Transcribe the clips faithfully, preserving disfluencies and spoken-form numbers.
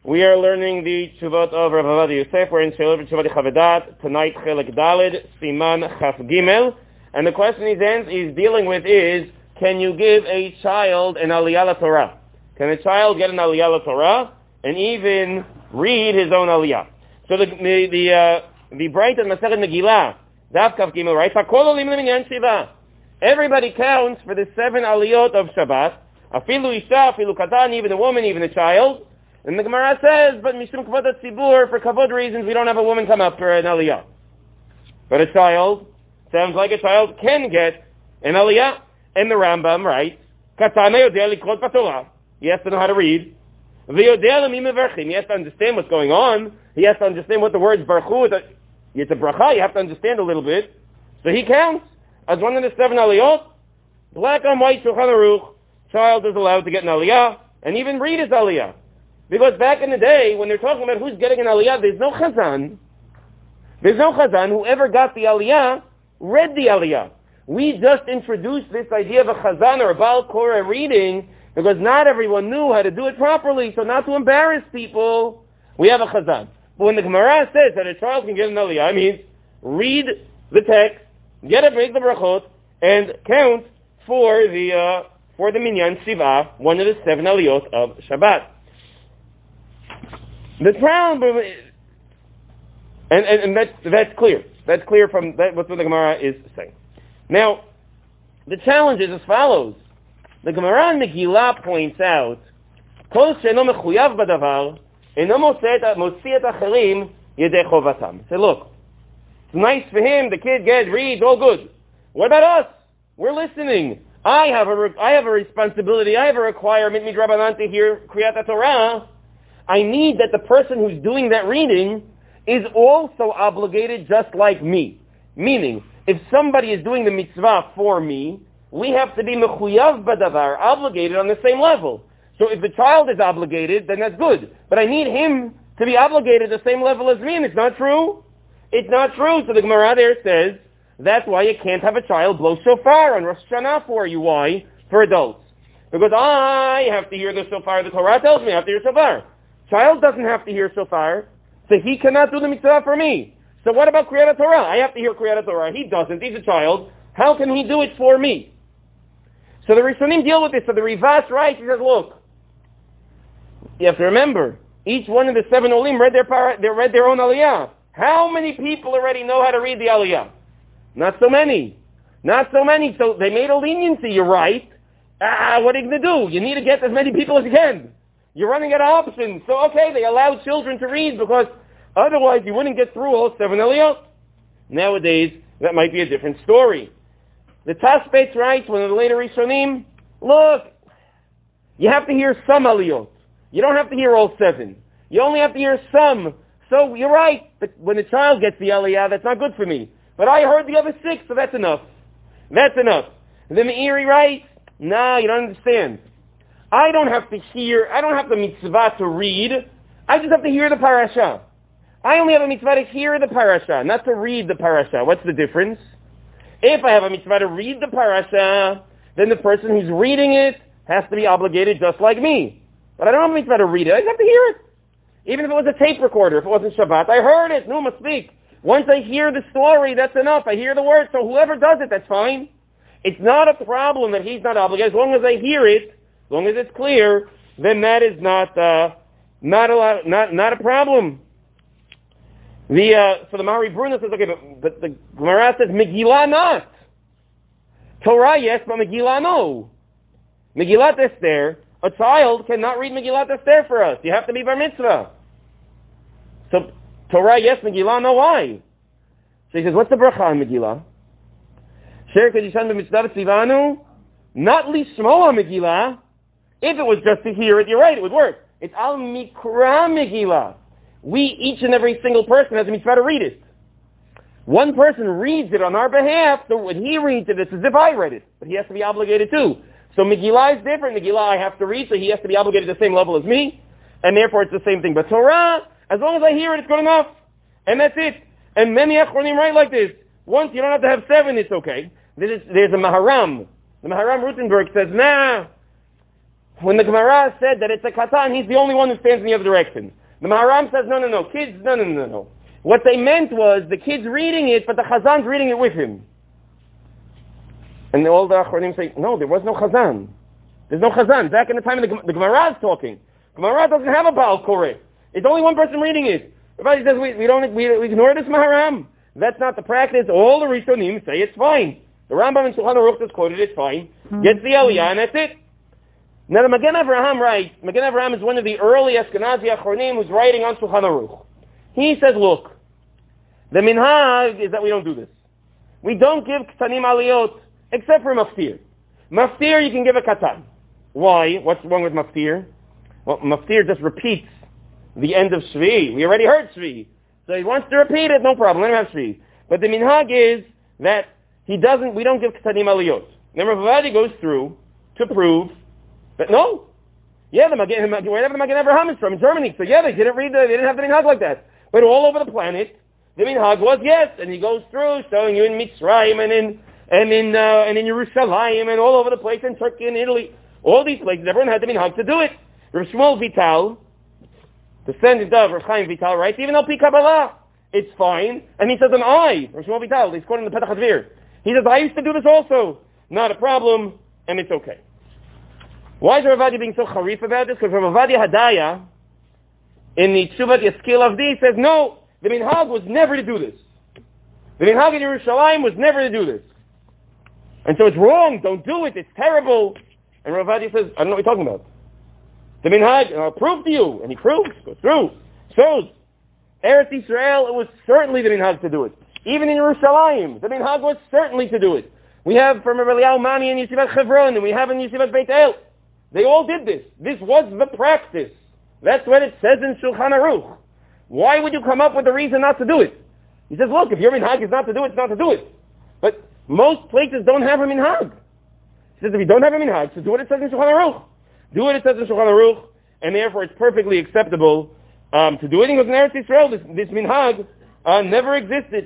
We are learning the Tshuvot of Rav Ovadia Yosef. We're in Shelov Tshuvot Chavedat, tonight Chelik Daled, Siman Chaf Gimel. And the question he's, he's dealing with is, can you give a child an Aliyah Torah? Can a child get an Aliyah Torah and even read his own Aliyah? So the the the, uh, the Bright and Masechet Megillah, Daf Kaf Gimel writes, Hakol olim leminyan shiva. Everybody counts for the seven Aliyot of Shabbat. Afilu Isha, Afilu Katan, even a woman, even a child. And the Gemara says, but Mishum Kavod HaTzibur, for Kavod reasons, we don't have a woman come up for an Aliyah. But a child, sounds like a child can get an Aliyah. And the Rambam writes, Katana Yodea Likrot Patorah. He has to know how to read. V'yodea L'mi Meverchim. He has to understand what's going on. He has to understand what the words Baruchu, it's a bracha, you have to understand a little bit. So he counts as one of the seven Aliyot. Black on white, Shulchan Aruch, child is allowed to get an Aliyah, and even read his Aliyah. Because back in the day, when they're talking about who's getting an Aliyah, there's no Chazan. There's no Chazan. Whoever got the Aliyah, read the Aliyah. We just introduced this idea of a Chazan or a Baal Korah reading because not everyone knew how to do it properly. So not to embarrass people, we have a Chazan. But when the Gemara says that a child can get an Aliyah, it means read the text, get a break the brachot, and count for the uh, for the Minyan Shiva, one of the seven Aliyot of Shabbat. The problem, and, and, and that's, that's clear. That's clear from that, what the Gemara is saying. Now, the challenge is as follows. The Gemara in Megillah points out, Kol she'eno mechuyav badavar, eno motzi et acherim yedei chovatam. Say, look, it's nice for him, the kid gets, reads, all good. What about us? We're listening. I have a, I have a responsibility, I have a requirement, midrabanan, to hear Kriyat Torah. I need that the person who's doing that reading is also obligated just like me. Meaning, if somebody is doing the mitzvah for me, we have to be mechuyav badavar, obligated on the same level. So if the child is obligated, then that's good. But I need him to be obligated at the same level as me, and it's not true. It's not true. So the Gemara there says, that's why you can't have a child blow shofar on Rosh Hashanah for you. Why? For adults. Because I have to hear the shofar. The Torah tells me I have to hear shofar. Child doesn't have to hear shofar, so he cannot do the mitzvah for me. So what about Kriyat Torah? I have to hear Kriyat Torah. He doesn't. He's a child. How can he do it for me? So the Rishonim deal with this. So the Rivas writes, he says, look, you have to remember, each one of the seven Olim read their, para, they read their own Aliyah. How many people already know how to read the Aliyah? Not so many. Not so many. So they made a leniency. You're right. Ah, what are you going to do? You need to get as many people as you can. You're running out of options. So, okay, they allow children to read because otherwise you wouldn't get through all seven Aliyot. Nowadays, that might be a different story. The Taspetz writes, one of the later Rishonim, look, you have to hear some Aliyot. You don't have to hear all seven. You only have to hear some. So, you're right. But when the child gets the Aliyah, that's not good for me. But I heard the other six, so that's enough. That's enough. And then the Meiri writes, nah, you don't understand. I don't have to hear, I don't have the mitzvah to read. I just have to hear the parasha. I only have a mitzvah to hear the parasha, not to read the parasha. What's the difference? If I have a mitzvah to read the parasha, then the person who's reading it has to be obligated just like me. But I don't have a mitzvah to read it. I just have to hear it. Even if it was a tape recorder, if it wasn't Shabbat, I heard it. No, must speak. Once I hear the story, that's enough. I hear the words. So whoever does it, that's fine. It's not a problem that he's not obligated. As long as I hear it, as long as it's clear, then that is not uh, not a lot, not not a problem. The uh, so the Mari Bruna says, okay, but, but the Gemara says Megillah not. Torah yes, but Megillah no. Megillat Esther, a child cannot read Megillat Esther for us. You have to be bar mitzvah. So Torah yes, Megillah no. Why? So he says, what's the bracha on Megillah? Sher kedishan b'mitzvah tzivanu, not lishmoa Megillah. If it was just to hear it, you're right, it would work. It's al mikra Megillah. We, each and every single person has a mitzvah to read it. One person reads it on our behalf, so when he reads it, it's as if I read it. But he has to be obligated too. So Megillah is different. Megillah I have to read, so he has to be obligated at the same level as me. And therefore it's the same thing. But Torah, as long as I hear it, it's good enough. And that's it. And many Achronim write like this. Once you don't have to have seven, it's okay. There's, there's a Maharam. The Maharam Rutenberg says, nah, when the Gemara said that it's a katan, he's the only one who stands in the other direction. The Maharam says, no, no, no, kids, no, no, no, no. What they meant was the kid's reading it, but the chazan's reading it with him. And all the Achronim say, no, there was no chazan. There's no chazan. Back in the time of the, the Gemara is talking. Gemara doesn't have a Baal Koreh. It's only one person reading it. Everybody says, we, we don't, we, we ignore this Maharam. That's not the practice. All the Rishonim say it's fine. The Rambam and Shulchan Aruch just quoted it's fine. Gets the Aliyah, and that's it. Now the Magen Avraham writes, Magen Avraham is one of the early Ashkenazi Achronim who's writing on Shulchan Aruch. He says, look, the minhag is that we don't do this. We don't give katanim aliyot, except for maftir. Maftir you can give a katan. Why? What's wrong with maftir? Well, maftir just repeats the end of Shvi. We already heard Shvi. So he wants to repeat it, no problem, let him have Shvi. But the minhag is that he doesn't, we don't give katanim aliyot. Then Rav Avadi goes through to prove that no. Yeah, the Magen, wherever the Magen Avraham is from, in Germany. So yeah, they didn't read the, they didn't have the minhag like that. But all over the planet, the minhag was yes, and he goes through showing you in Mitzrayim and in and in uh, and in Yerushalayim and all over the place in Turkey and Italy, all these places, everyone had the minhag to do it. Rav Shmuel Vital, descendant of Rav Chaim Vital, writes even al pi Kabbalah, it's fine, and he says an I, Rav Shmuel Vital, he's quoting the Petach HaDvir. He says I used to do this also, not a problem, and it's okay. Why is Rav Avadia being so charif about this? Because Rav Avadia Hadaya, in the Tshuvat Yaskil Avdi, says no, the minhag was never to do this. The minhag in Yerushalayim was never to do this. And so it's wrong, don't do it, it's terrible. And Rav Avadia says, I don't know what you're talking about. The minhag, I'll prove to you. And he proves, goes through, shows. Eretz Yisrael, it was certainly the minhag to do it. Even in Yerushalayim, the minhag was certainly to do it. We have from Rav Eliyahu Mani in Yeshivat Chevron, and we have in Yeshivat Beit El. They all did this. This was the practice. That's what it says in Shulchan Aruch. Why would you come up with a reason not to do it? He says, look, if your minhag is not to do it, it's not to do it. But most places don't have a minhag. He says, if you don't have a minhag, so do what it says in Shulchan Aruch. Do what it says in Shulchan Aruch, and therefore it's perfectly acceptable um, to do it. Because in Eretz Yisrael, this, this minhag uh, never existed.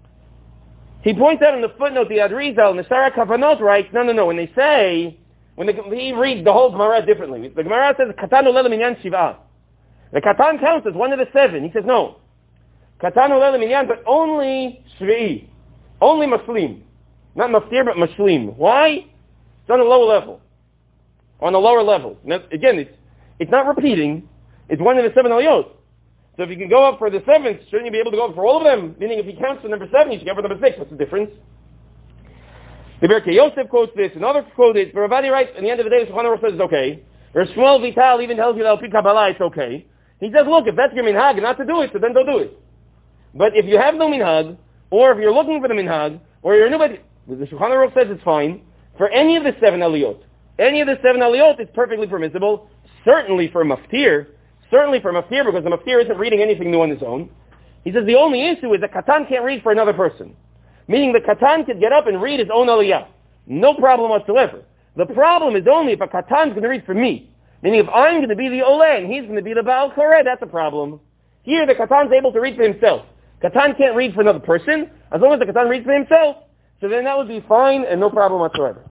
He points out in the footnote, the Adrizal, and the Shara Kavanot writes, no, no, no, when they say, when the, he reads the whole Gemara differently. The Gemara says, Katan ulel minyan shiv'ah. The Katan counts as one of the seven. He says, no. Katan ulel minyan, but only shvi'i. Only maslim. Not maftir, but maslim. Why? It's on a lower level. On a lower level. Now, again, it's, it's not repeating. It's one of the seven aliyot. So if you can go up for the seventh, shouldn't you be able to go up for all of them? Meaning if he counts for number seven, you should go for number six. What's the difference? The Berkei Yosef quotes this, another quote is, Rav Avadia writes, at the end of the day, the Shulchan Aruch says it's okay. Rav Shmuel Vital even tells you that al pi Kabbalah it's okay. He says, look, if that's your minhag not to do it, so then don't do it. But if you have no minhag, or if you're looking for the minhag, or you're nobody, the Shulchan Aruch says it's fine, for any of the seven aliyot, any of the seven aliyot is perfectly permissible, certainly for maftir, certainly for maftir, because the maftir isn't reading anything new on his own. He says the only issue is that Katan can't read for another person. Meaning the Katan could get up and read his own aliyah. No problem whatsoever. The problem is only if a Katan's going to read for me. Meaning if I'm going to be the Oleh and he's going to be the Baal Koreh, that's a problem. Here the Katan's able to read for himself. Katan can't read for another person. As long as the Katan reads for himself, so then that would be fine and no problem whatsoever.